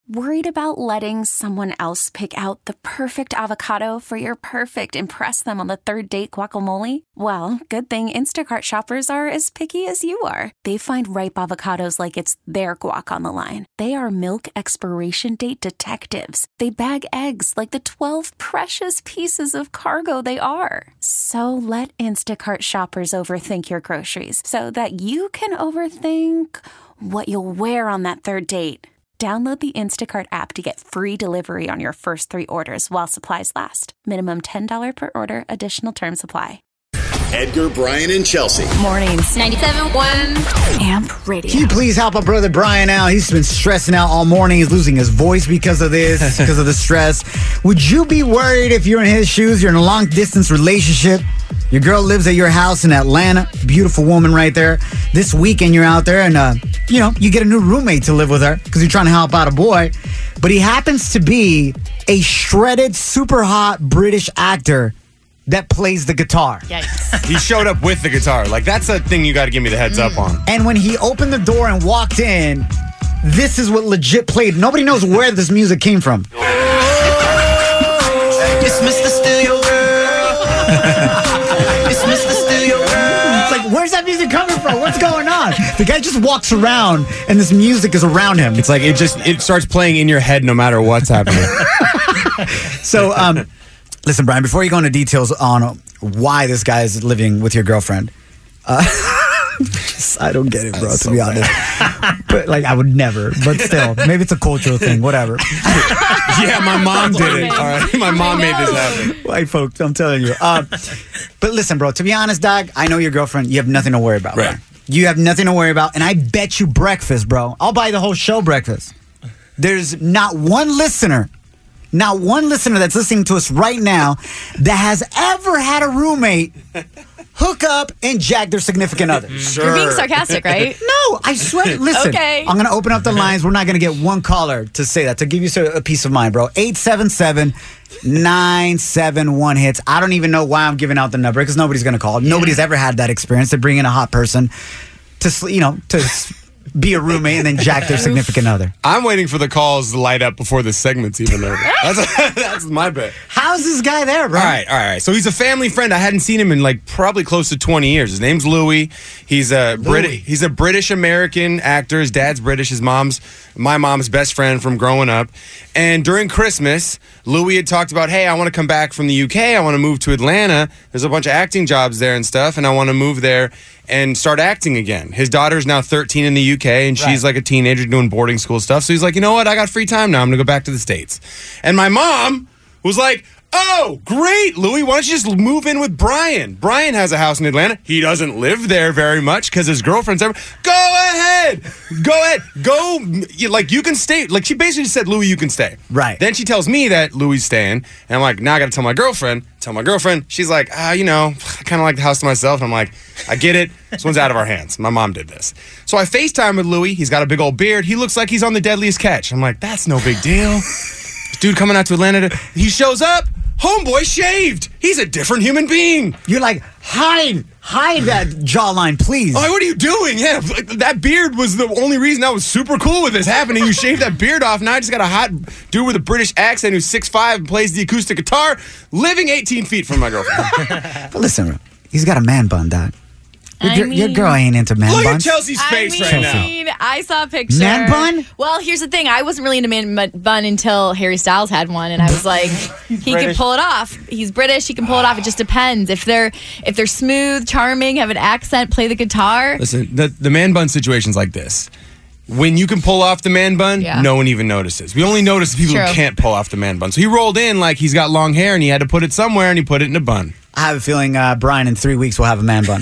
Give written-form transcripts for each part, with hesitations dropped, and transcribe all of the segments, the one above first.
Worried about letting someone else pick out the perfect avocado for your perfect impress them on the third date guacamole? Well, good thing Instacart shoppers are as picky as you are. They find ripe avocados like it's their guac on the line. They are milk expiration date detectives. They bag eggs like the 12 precious pieces of cargo they are. So let Instacart shoppers overthink your groceries so that you can overthink what you'll wear on that third date. Download the Instacart app to get free delivery on your first 3 orders while supplies last. Minimum $10 per order. Additional terms apply. Edgar, Brian, and Chelsea. Mornings. 97.1 AMP Radio. Can you please help our brother Brian out? He's been stressing out all morning. He's losing his voice because of this, because of the stress. Would you be worried if you're in his shoes? You're in a long-distance relationship. Your girl lives at your house in Atlanta. Beautiful woman right there. This weekend you're out there and, you get a new roommate to live with her because you're trying to help out a boy. But he happens to be a shredded, super hot British actor that plays the guitar. Yikes. He showed up with the guitar. Like, that's a thing you got to give me the heads up on. And when he opened the door and walked in, this is what legit played. Nobody knows where this music came from. It's Mr. Steal Your Girl. It's Mr. Steal Your Girl. It's like, where's that music coming from? What's going on? The guy just walks around and this music is around him. It's like it starts playing in your head no matter what's happening. So, listen, Brian, before you go into details on why this guy is living with your girlfriend, I don't get it, bro, to be honest. But, I would never. But still, maybe it's a cultural thing, whatever. Yeah, my mom did it. All right, my mom made this happen. White folks, I'm telling you. But listen, bro, to be honest, dog, I know your girlfriend. You have nothing to worry about, right? Bro. You have nothing to worry about. And I bet you breakfast, bro. I'll buy the whole show breakfast. There's not one listener that's listening to us right now that has ever had a roommate hook up and jack their significant other. Sure. You're being sarcastic, right? No, I swear. Listen, Okay. I'm going to open up the lines. We're not going to get one caller to say that, to give you a peace of mind, bro. 877-971-HITS. I don't even know why I'm giving out the number because nobody's going to call. Yeah. Nobody's ever had that experience to bring in a hot person to be a roommate and then jack their significant other. I'm waiting for the calls to light up before this segment's even over. That's my bet. How's this guy there, bro? All right. So he's a family friend. I hadn't seen him in probably close to 20 years. His name's Louis. He's a British American actor. His dad's British. My mom's best friend from growing up. And during Christmas, Louis had talked about, hey, I want to come back from the UK. I want to move to Atlanta. There's a bunch of acting jobs there and stuff, and I want to move there and start acting again. His daughter's now 13 in the UK, and she's like a teenager doing boarding school stuff. So he's like, you know what? I got free time now. I'm going to go back to the States. And my mom was like, oh, great, Louis. Why don't you just move in with Brian? Brian has a house in Atlanta. He doesn't live there very much because his girlfriend's there. Go ahead. Go. You can stay. She basically said, Louis, you can stay. Right. Then she tells me that Louis is staying. And I'm like, now I got to tell my girlfriend. She's like, I kind of like the house to myself. And I'm like, I get it. This one's out of our hands. My mom did this. So I FaceTime with Louis. He's got a big old beard. He looks like he's on The Deadliest Catch. I'm like, that's no big deal. Dude coming out to Atlanta. He shows up. Homeboy shaved. He's a different human being. You're like, hide that jawline, please. Oh, what are you doing? Yeah, that beard was the only reason I was super cool with this happening. You shaved that beard off. Now I just got a hot dude with a British accent who's 6'5" and plays the acoustic guitar, living 18 feet from my girlfriend. But listen, he's got a man bun, dog. Your girl ain't into man buns. Look at Chelsea's face right now. I saw a picture. Man bun? Well, here's the thing. I wasn't really into man bun until Harry Styles had one, and I was like, he can pull it off. He's British. He can pull it off. It just depends. If they're smooth, charming, have an accent, play the guitar. Listen, the man bun situation's like this. When you can pull off the man bun, no one even notices. We only notice the people who can't pull off the man bun. So he rolled in like he's got long hair, and he had to put it somewhere, and he put it in a bun. I have a feeling Brian in 3 weeks will have a man bun.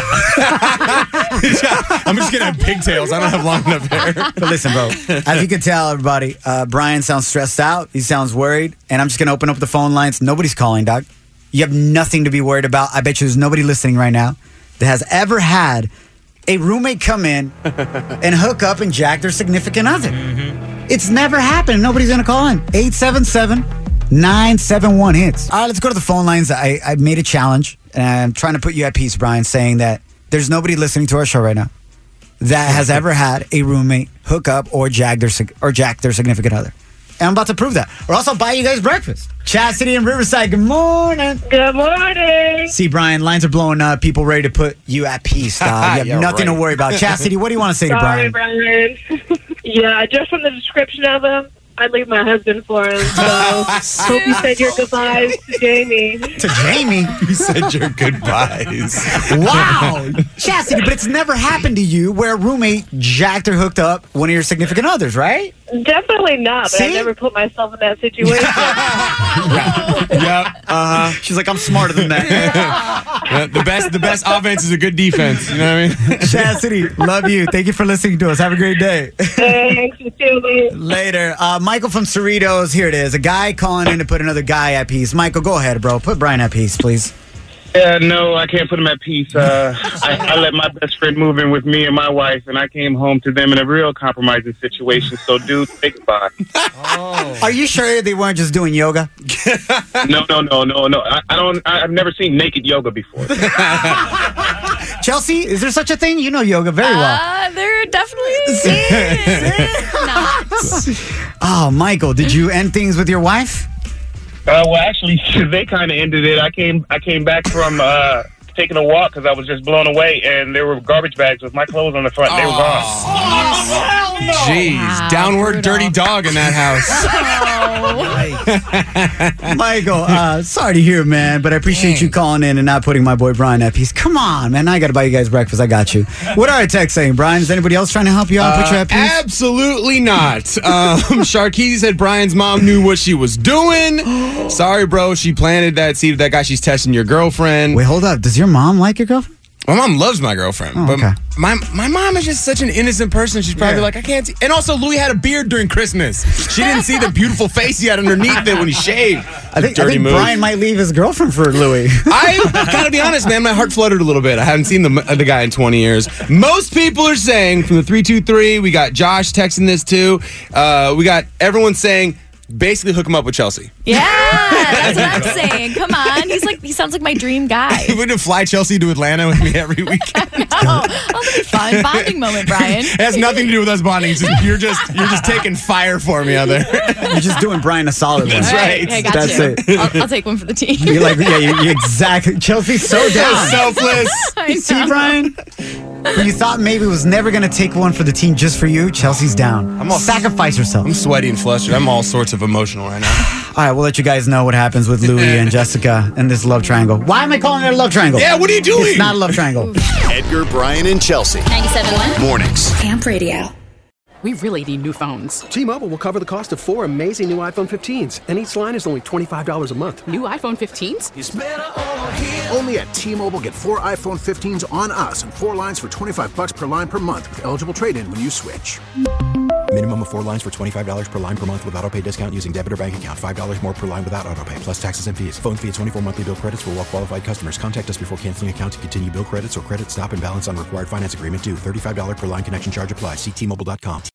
I'm just going to have pigtails. I don't have long enough hair. But listen, bro, as you can tell, everybody, Brian sounds stressed out. He sounds worried. And I'm just going to open up the phone lines. Nobody's calling, dog. You have nothing to be worried about. I bet you there's nobody listening right now that has ever had a roommate come in and hook up and jack their significant other. Mm-hmm. It's never happened. Nobody's going to call in. 877-971-HITS. All right, let's go to the phone lines. I made a challenge, and I'm trying to put you at peace, Brian, saying that there's nobody listening to our show right now. that has ever had a roommate hook up or jack their significant other. And I'm about to prove that. Or also buy you guys breakfast. Chastity in Riverside, good morning. Good morning. See, Brian, lines are blowing up. People ready to put you at peace, dog. You have Yeah, nothing to right. worry about. Chastity, what do you want to say to Sorry, Brian? Brian. Yeah, just from the description of him, I'd leave my husband for him. So hope you said your goodbyes to Jamie. To Jamie? You said your goodbyes. Wow. Chastity, but it's never happened to you where a roommate jacked or hooked up one of your significant others, right? Definitely not, but See? I never put myself in that situation. Yep. She's like, I'm smarter than that. The best offense is a good defense. You know what I mean? Chastity, love you. Thank you for listening to us. Have a great day. Thanks, you too. Later. Michael from Cerritos. Here it is. A guy calling in to put another guy at peace. Michael, go ahead, bro. Put Brian at peace, please. Yeah, no, I can't put him at peace. I let my best friend move in with me and my wife, and I came home to them in a real compromising situation. So, dude, say goodbye. Are you sure they weren't just doing yoga? No. I've never seen naked yoga before. Chelsea, is there such a thing? You know yoga very well. There definitely is not. Oh, Michael, did you end things with your wife? Well, actually, they kind of ended it. I came back from taking a walk because I was just blown away, and there were garbage bags with my clothes on the front. They were gone. Jeez, Wow, downward brutal. dirty dog in that house. Michael, sorry to hear, man, but I appreciate you calling in and not putting my boy Brian at peace. Come on, man. I got to buy you guys breakfast. I got you. What are our texts saying, Brian? Is anybody else trying to help you out and put you at peace? Absolutely not. Sharkeezy said Brian's mom knew what she was doing. Sorry, bro. She planted that seed with that guy. She's testing your girlfriend. Wait, hold up. Does your mom like your girlfriend? My mom loves my girlfriend, Oh, but okay. my mom is just such an innocent person. She's probably Yeah. like, I can't see. And also, Louis had a beard during Christmas. She didn't see the beautiful face he had underneath it when he shaved. I think Dirty move. Brian might leave his girlfriend for Louis. I gotta be honest, man. My heart fluttered a little bit. I haven't seen the guy in 20 years. Most people are saying from the 323. We got Josh texting this too. We got everyone saying basically hook him up with Chelsea. Yeah, that's what I'm saying. Come on. He sounds like my dream guy. He would fly Chelsea to Atlanta with me every weekend. Oh, that'll be fun. Bonding moment, Brian. It has nothing to do with us bonding. It's just, you're just taking fire for me out there. You're just doing Brian a solid one. That's right. Okay, got That's you. it. I'll take one for the team. You're like, yeah, you exactly. Chelsea's so down. Selfless. I See, know. Brian? When you thought maybe was never going to take one for the team just for you, Chelsea's down. I'm all- Sacrifice herself. I'm sweaty and flustered. I'm all sorts of emotional right now. All right, we'll let you guys know what happens with Louis and Jessica and this love triangle. Why am I calling it a love triangle? Yeah, what are you doing? It's not a love triangle. Edgar, Brian, and Chelsea. 97.1 Mornings. Camp Radio. We really need new phones. T-Mobile will cover the cost of 4 amazing new iPhone 15s, and each line is only $25 a month. New iPhone 15s? Only at T-Mobile, get 4 iPhone 15s on us and 4 lines for $25 per line per month with eligible trade-in when you switch. Minimum of 4 lines for $25 per line per month with autopay discount using debit or bank account. $5 more per line without autopay, plus taxes and fees. Phone fee at 24 monthly bill credits for well-qualified customers. Contact us before canceling account to continue bill credits or credit stop and balance on required finance agreement due. $35 per line connection charge applies. See T-Mobile.com.